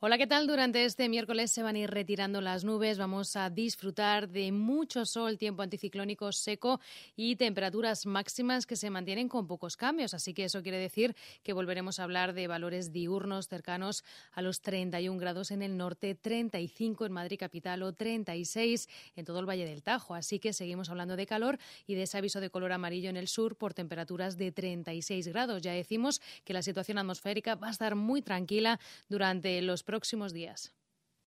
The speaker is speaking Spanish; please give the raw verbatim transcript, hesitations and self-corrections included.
Hola, ¿qué tal? Durante este miércoles se van a ir retirando las nubes, vamos a disfrutar de mucho sol, tiempo anticiclónico seco y temperaturas máximas que se mantienen con pocos cambios. Así que eso quiere decir que volveremos a hablar de valores diurnos cercanos a los treinta y un grados en el norte, treinta y cinco en Madrid capital o treinta y seis en todo el Valle del Tajo. Así que seguimos hablando de calor y de ese aviso de color amarillo en el sur por temperaturas de treinta y seis grados. Ya decimos que la situación atmosférica va a estar muy tranquila durante los próximos días.